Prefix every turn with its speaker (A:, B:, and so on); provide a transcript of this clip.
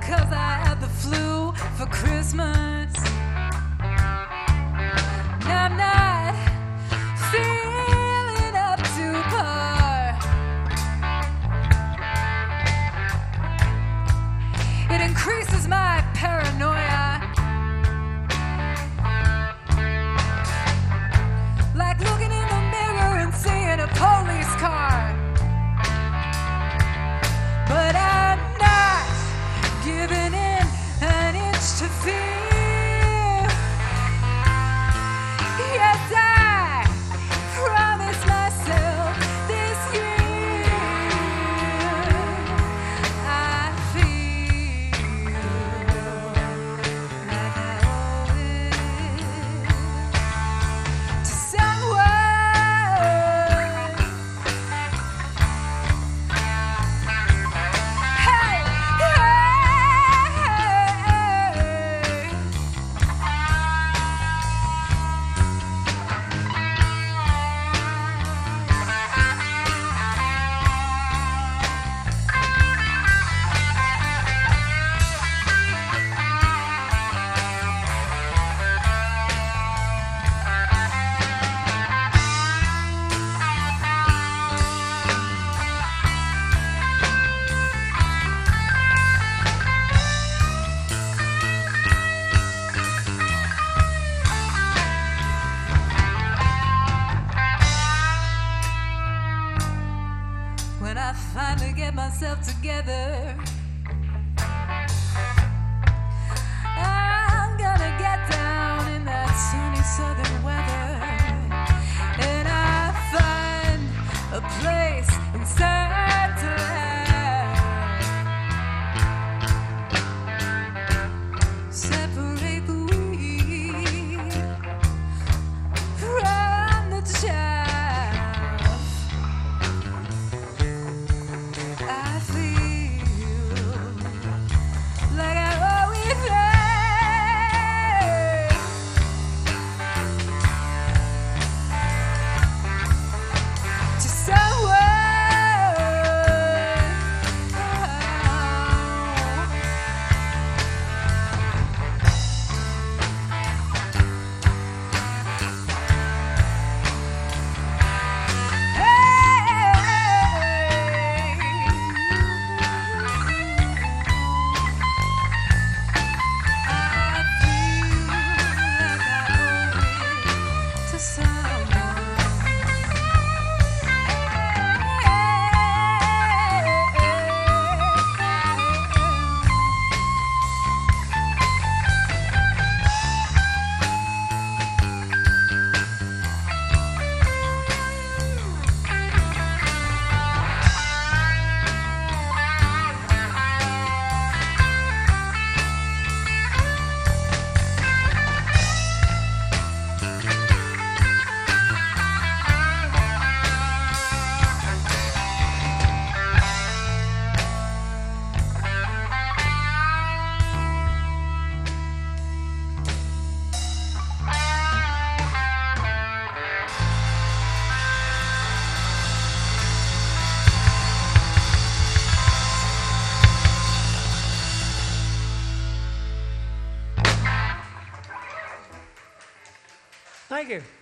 A: 'cause I had the flu for Christmas. Now I'm not feeling up to par. It increases my paranoia, like looking in the mirror and seeing a police car. But I'm not giving in an inch to fear. Yes, I promised myself this year I feel like I owe it to someone. Hey, when I finally get myself together, I'm gonna get down in that sunny southern weather, and I find a place inside to lie. Separate the weed from the chaff. I feel like I owe it to someone.
B: Thank you.